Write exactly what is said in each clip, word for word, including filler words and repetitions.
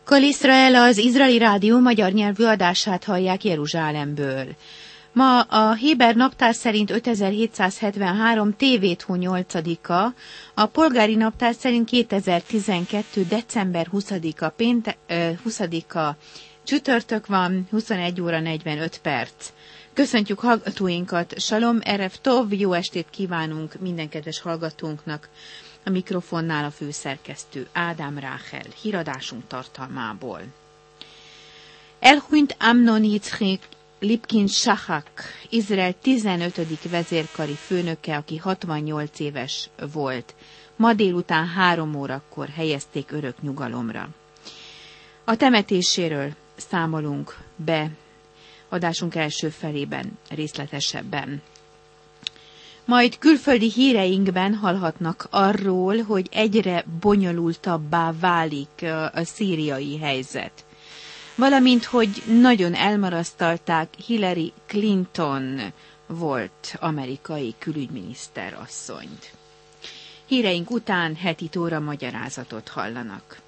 Kol Iszrael, az izraeli rádió magyar nyelvű adását hallják Jeruzsálemből. Ma a héber naptár szerint ötezer-hétszázhetvenhárom tévéthó nyolcadika, a polgári naptár szerint kétezer-tizenkettő december huszadika, pénte, ö, huszadika csütörtök van, huszonegy óra negyvenöt perc. Köszöntjük hallgatóinkat, Salom, Erev Tov, jó estét kívánunk minden kedves hallgatónknak. A mikrofonnál a főszerkesztő Ádám Ráhel, híradásunk tartalmából. Elhunyt Amnon Yitzchak Lipkin Shahak, Izrael tizenötödik vezérkari főnöke, aki hatvannyolc éves volt. Ma délután három órakor helyezték örök nyugalomra. A temetéséről számolunk be adásunk első felében részletesebben. Majd külföldi híreinkben hallhatnak arról, hogy egyre bonyolultabbá válik a szíriai helyzet. Valamint, hogy nagyon elmarasztalták Hillary Clinton volt amerikai külügyminiszter asszonyt. Híreink után heti Tóra magyarázatot hallanak.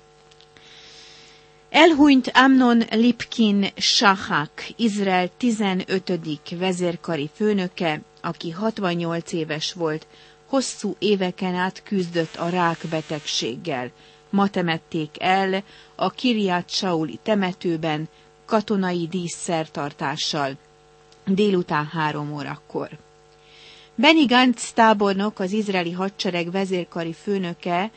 Elhunyt Amnon Lipkin Shahak, Izrael tizenötödik vezérkari főnöke, aki hatvannyolc éves volt, hosszú éveken át küzdött a rákbetegséggel. Ma temették el a Kirját Sauli temetőben katonai díszszertartással délután három órakor. Benny Gantz tábornok, az izraeli hadsereg vezérkari főnöke,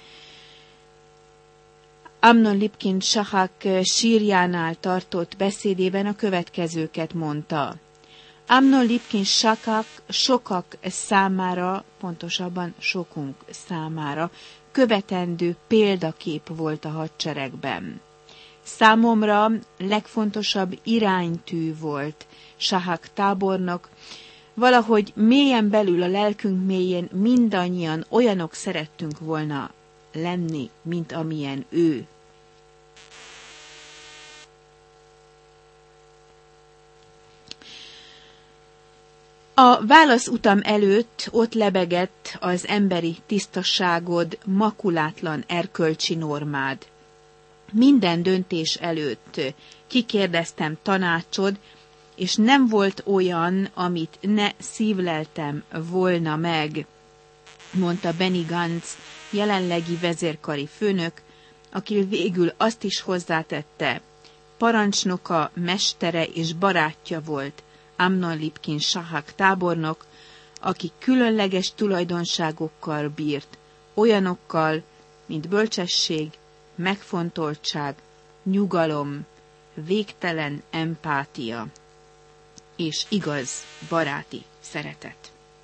Amnon Lipkin Shahak sírjánál tartott beszédében a következőket mondta. Amnon Lipkin Shahak sokak számára, pontosabban sokunk számára követendő példakép volt a hadseregben. Számomra legfontosabb iránytű volt Shahak tábornok, valahogy mélyen belül a lelkünk mélyén mindannyian olyanok szerettünk volna lenni, mint amilyen ő. A válaszutam előtt ott lebegett az emberi tisztaságod, makulátlan erkölcsi normád. Minden döntés előtt kikérdeztem tanácsod, és nem volt olyan, amit ne szívleltem volna meg, mondta Benny Gantz, jelenlegi vezérkari főnök, aki végül azt is hozzátette, parancsnoka, mestere és barátja volt Amnon Lipkin Shahak tábornok, aki különleges tulajdonságokkal bírt, olyanokkal, mint bölcsesség, megfontoltság, nyugalom, végtelen empátia és igaz baráti szeretet.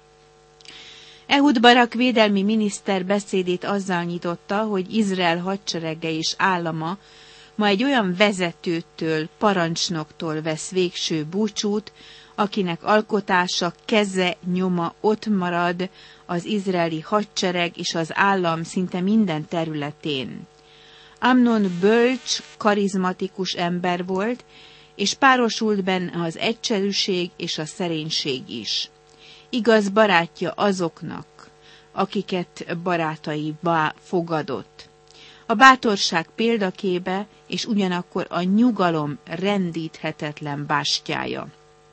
Ehud Barak védelmi miniszter beszédét azzal nyitotta, hogy Izrael hadserege és állama ma egy olyan vezetőtől, parancsnoktól vesz végső búcsút, akinek alkotása, keze, nyoma ott marad az izraeli hadsereg és az állam szinte minden területén. Amnon bölcs, karizmatikus ember volt, és párosult benne az egyszerűség és a szerénység is. Igaz barátja azoknak, akiket barátaiba fogadott. A bátorság példaképe, és ugyanakkor a nyugalom rendíthetetlen bástyája.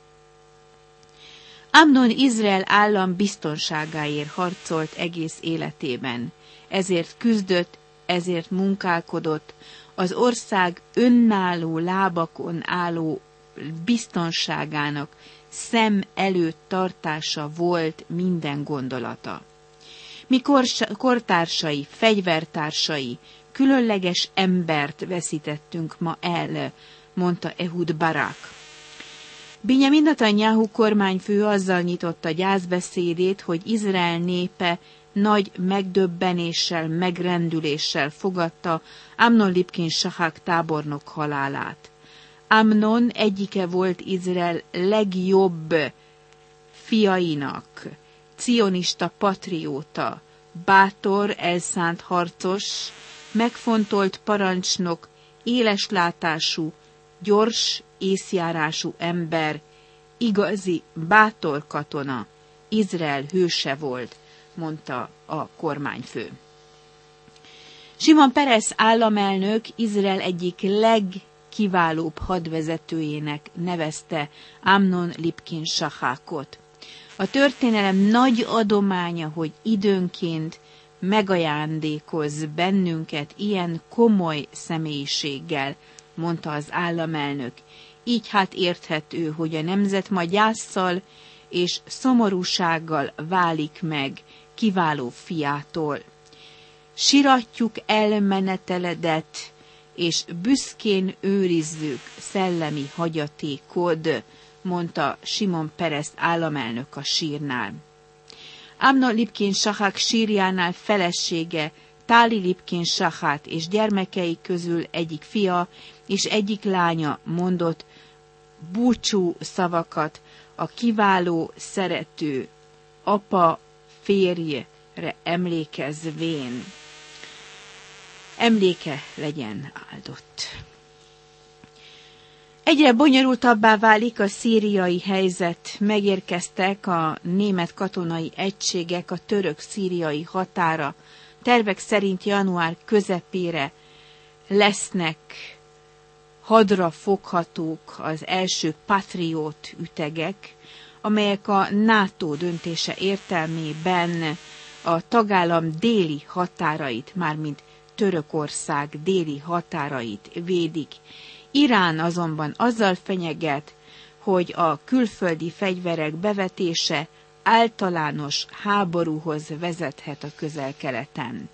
Amnon Izrael állam biztonságáért harcolt egész életében, ezért küzdött, ezért munkálkodott, az ország önálló lábakon álló biztonságának szem előtt tartása volt minden gondolata. Mi kortársai, fegyvertársai, különleges embert veszítettünk ma el, mondta Ehud Barak. Binyamin Netanyahu kormányfő azzal nyitotta gyászbeszédét, hogy Izrael népe nagy megdöbbenéssel, megrendüléssel fogadta Amnon Lipkin Shahak tábornok halálát. Amnon egyike volt Izrael legjobb fiainak, cionista patrióta, bátor, elszánt harcos, megfontolt parancsnok, éleslátású, gyors, észjárású ember, igazi, bátor katona, Izrael hőse volt, mondta a kormányfő. Simon Peres államelnök Izrael egyik legkiválóbb hadvezetőjének nevezte Amnon Lipkin Shachakot. A történelem nagy adománya, hogy időnként megajándékoz bennünket ilyen komoly személyiséggel, mondta az államelnök. Így hát érthető, hogy a nemzet ma gyásszal és szomorúsággal válik meg kiváló fiától. Siratjuk el meneteledet, és büszkén őrizzük szellemi hagyatékod, mondta Simon Peres államelnök a sírnál. Amnon Lipkin Shachak sírjánál felesége Táli Lipkin Shachat és gyermekei közül egyik fia és egyik lánya mondott búcsú szavakat a kiváló, szerető apa férjre emlékezvén. Emléke legyen áldott. Egyre bonyolultabbá válik a szíriai helyzet. Megérkeztek a német katonai egységek a török-szíriai határa. Tervek szerint január közepére lesznek hadra foghatók az első Patriot ütegek, amelyek a NATO döntése értelmében a tagállam déli határait, mármint Törökország déli határait védik. Irán azonban azzal fenyeget, hogy a külföldi fegyverek bevetése általános háborúhoz vezethet a Közel-Keleten.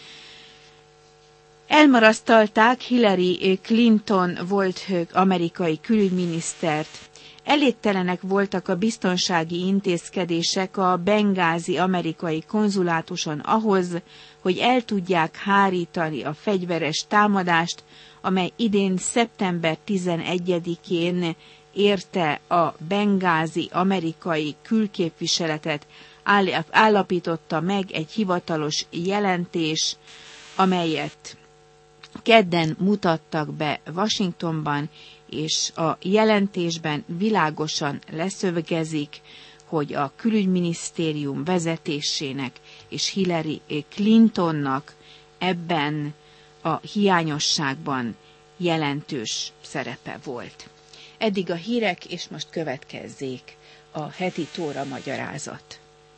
Elmarasztalták Hillary Clinton volt amerikai külügyminisztert. Elégtelenek voltak a biztonsági intézkedések a bengázi amerikai konzulátuson ahhoz, hogy el tudják hárítani a fegyveres támadást, amely idén szeptember tizenegyedikén érte a bengázi amerikai külképviseletet, állapította meg egy hivatalos jelentés, amelyet kedden mutattak be Washingtonban, és a jelentésben világosan leszövegezik, hogy a külügyminisztérium vezetésének és Hillary Clintonnak ebben a hiányosságban jelentős szerepe volt. Eddig a hírek, és most következzék a heti tóra magyarázat.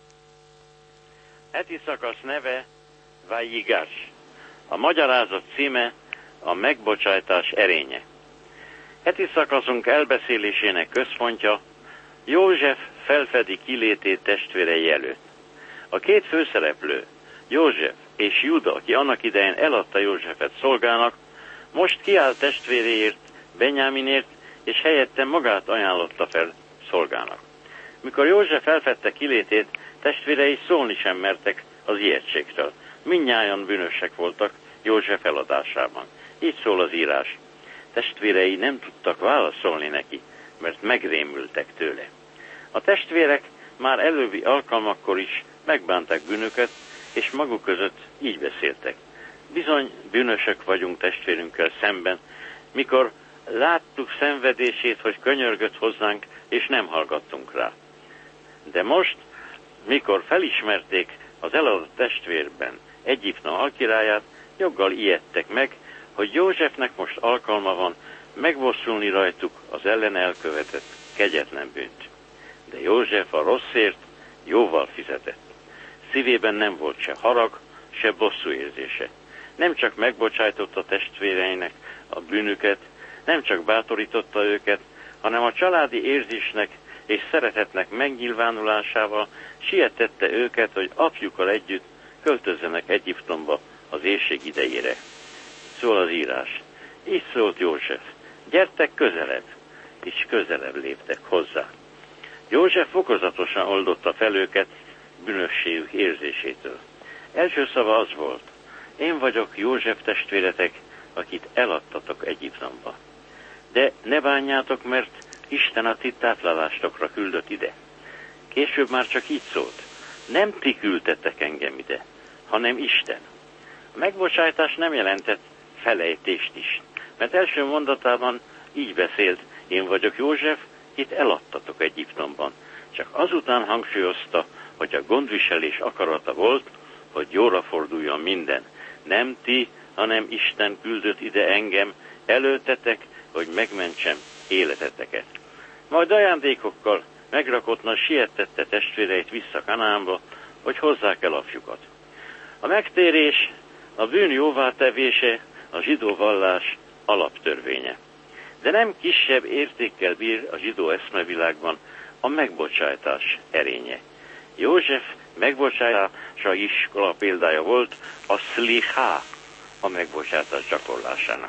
Heti szakasz neve Vajigash. A magyarázat címe a megbocsájtás erénye. Heti szakaszunk elbeszélésének központja József felfedi kilétét testvérei előtt. A két főszereplő, József és Juda, aki annak idején eladta Józsefet szolgának, most kiáll testvéréért, Benyáminért, és helyette magát ajánlotta fel szolgának. Mikor József felfedte kilétét, testvérei szólni sem mertek az ijegységtől. Mindnyájan bűnösek voltak József eladásában. Így szól az írás. Testvérei nem tudtak válaszolni neki, mert megrémültek tőle. A testvérek már előbbi alkalmakkor is megbánták bűnöket, és maguk között így beszéltek. Bizony bűnösök vagyunk testvérünkkel szemben, mikor láttuk szenvedését, hogy könyörgött hozzánk, és nem hallgattunk rá. De most, mikor felismerték az eladott testvérben Egyiptom alkirályát, joggal ijedtek meg, hogy Józsefnek most alkalma van megbosszulni rajtuk az ellen elkövetett kegyetlen bűnt. De József a rosszért jóval fizetett. Szívében nem volt se harag, se bosszú érzése. Nem csak megbocsájtotta testvéreinek a bűnüket, nem csak bátorította őket, hanem a családi érzésnek és szeretetnek megnyilvánulásával sietette őket, hogy apjukkal együtt költözzenek Egyiptomba az éhség idejére. Szól az írás. Így szólt József. Gyertek közelebb, és közelebb léptek hozzá. József fokozatosan oldotta fel őket bűnösségük érzésétől. Első szava az volt. Én vagyok József testvéretek, akit eladtatok Egyiptomba. De ne bánjátok, mert Isten a ti táplálásokra küldött ide. Később már csak így szólt. Nem ti küldtetek engem ide, hanem Isten. A megbocsájtás nem jelentett felejtést is, mert első mondatában így beszélt, én vagyok József, itt eladtatok Egyiptomban. Csak azután hangsúlyozta, hogy a gondviselés akarata volt, hogy jóra forduljon minden. nem ti, hanem Isten küldött ide engem előtetek, hogy megmentsem életeteket. Majd ajándékokkal megrakottna sietette testvéreit vissza Kanaánba, hogy hozzák el apjukat. A megtérés, a bűn jóvátevése a zsidó vallás alaptörvénye. De nem kisebb értékkel bír a zsidó eszmevilágban a megbocsátás erénye. József megbocsátása iskola példája volt a szlichá, a megbocsátás gyakorlásának.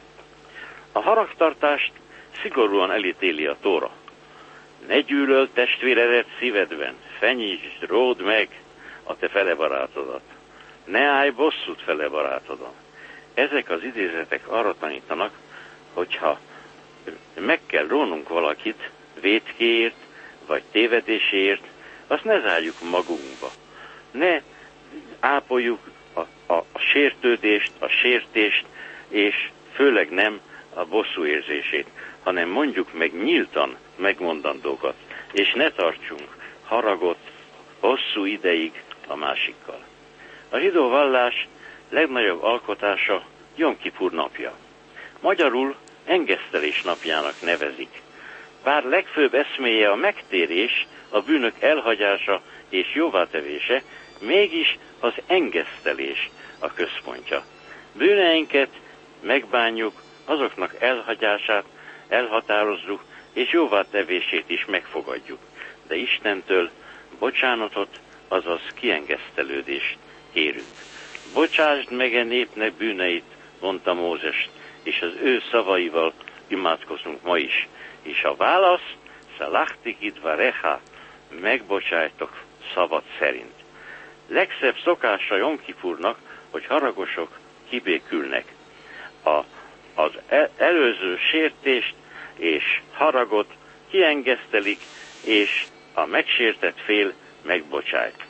A haragtartást szigorúan elítéli a Tóra. Ne gyűlöld testvéredet szívedben, fenyítsd, ródd meg a te fele barátodat. Ne állj bosszút fele barátodon. Ezek az idézetek arra tanítanak, hogyha meg kell rónunk valakit vétkéért, vagy tévedéséért, azt ne zárjuk magunkba. Ne ápoljuk a, a, a sértődést, a sértést, és főleg nem a bosszú érzését, hanem mondjuk meg nyíltan megmondandókat, és ne tartsunk haragot hosszú ideig a másikkal. A zsidó vallás legnagyobb alkotása Jom Kipur napja. Magyarul engesztelés napjának nevezik. Bár legfőbb eszméje a megtérés, a bűnök elhagyása és jóvátevése, mégis az engesztelés a központja. Bűneinket megbánjuk, azoknak elhagyását elhatározzuk, és jóvátevését is megfogadjuk. De Istentől bocsánatot, azaz kiengesztelődést kérünk. Bocsásd meg a népnek bűneit, mondta Mózes, és az ő szavaival imádkozunk ma is. És a válasz, szalachti kidvarecha, megbocsájtok szavad szerint. Legszebb szokása Jom Kipurnak, hogy haragosok kibékülnek. A, az el, előző sértést és haragot kiengesztelik, és a megsértett fél megbocsájt.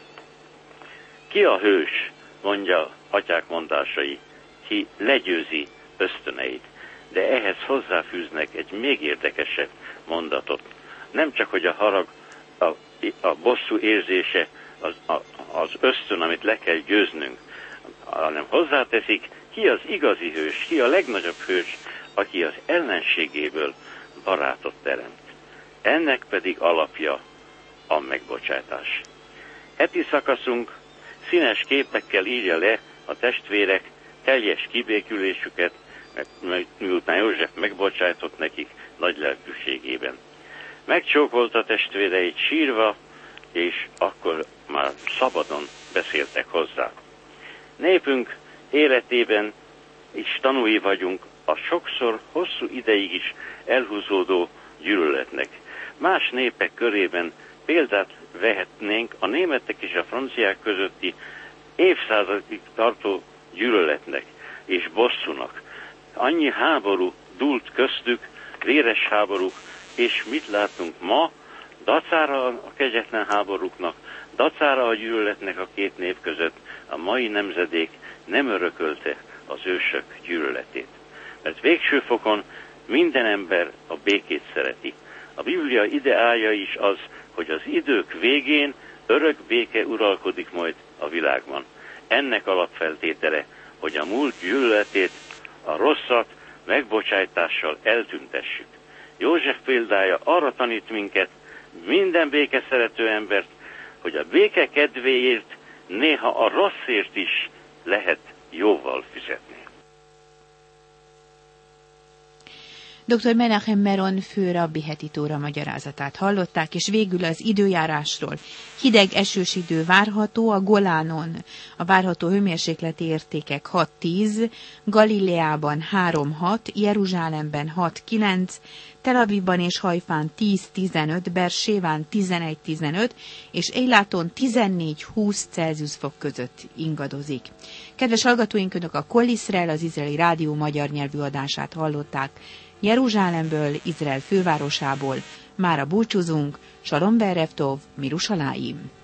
Ki a hős, mondja atyák mondásai, ki legyőzi ösztöneit. De ehhez hozzáfűznek egy még érdekesebb mondatot. Nem csak, hogy a harag, a, a bosszú érzése, az, a, az ösztön, amit le kell győznünk, hanem hozzáteszik, ki az igazi hős, ki a legnagyobb hős, aki az ellenségéből barátot teremt. Ennek pedig alapja a megbocsátás. Heti szakaszunk színes képekkel írja le a testvérek teljes kibékülésüket, miután József megbocsájtott nekik nagy lelkűségében. Megcsókolta a testvéreit sírva, és akkor már szabadon beszéltek hozzá. Népünk életében is tanúi vagyunk a sokszor hosszú ideig is elhúzódó gyűlöletnek. Más népek körében példát vehetnénk a németek és a franciák közötti évszázadig tartó gyűlöletnek és bosszúnak. Annyi háború dúlt köztük, véres háborúk, és mit látunk ma? Dacára a kegyetlen háborúknak, dacára a gyűlöletnek a két nép között a mai nemzedék nem örökölte az ősök gyűlöletét. Mert végső fokon minden ember a békét szereti. A Biblia ideája is az, hogy az idők végén örök béke uralkodik majd a világban. Ennek alapfeltétele, hogy a múlt gyűlöletét, a rosszat megbocsájtással eltüntessük. József példája arra tanít minket, minden békeszerető embert, hogy a béke kedvéért néha a rosszért is lehet jóval fizetni. doktor Menachem Meron főrabbi heti tóra magyarázatát hallották, és végül az időjárásról. Hideg, esős idő várható a Golánon. A várható hőmérsékleti értékek hat-tíz, Galileában három-hat, Jeruzsálemben hat-kilenc, Tel Avivban és Hajfán tíz-tizenöt, Berséván tizenegy-tizenöt, és Eiláton tizennégy-húsz Celsius fok között ingadozik. Kedves hallgatóink, önök a Kol Iszrael, az izraeli rádió magyar nyelvű adását hallották. Jeruzsálemből, Izrael fővárosából. Mára búcsúzunk, Salom Berev Tov, Mirushalayim.